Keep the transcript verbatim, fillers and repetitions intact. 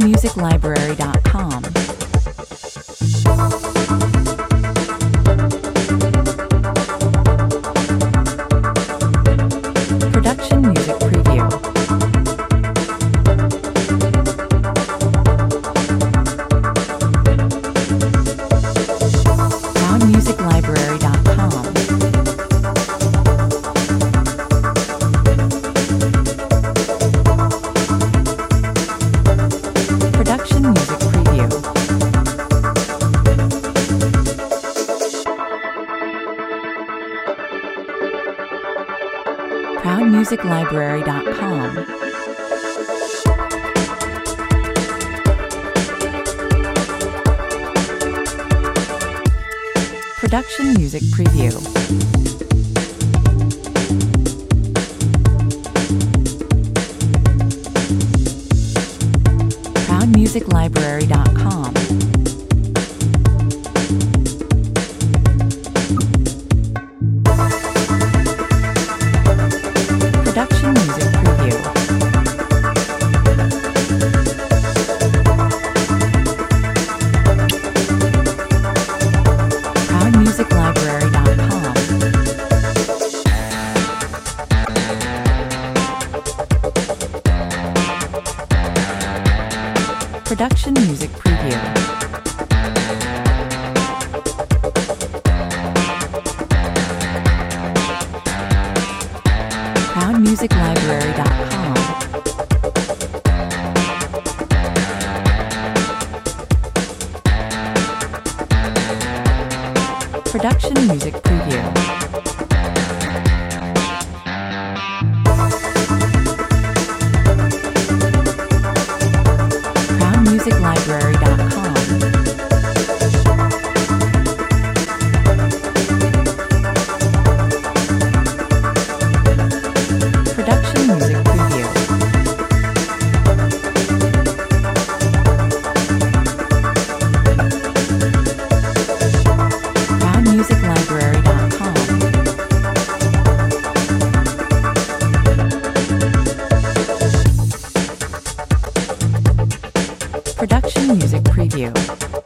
music library dot com. Production Music Preview. Sound Music Library dot com. Production Music Preview. Proud Music Library dot com. Production Music Preview. Proud Music Library dot com. Production Music Preview. Proud Music Library dot com. Production Music Preview. Proud Music Library dot com. Production Music Preview. Proud Music Library dot com. Production Music Preview. Proud Music Library dot com. Production Music Preview.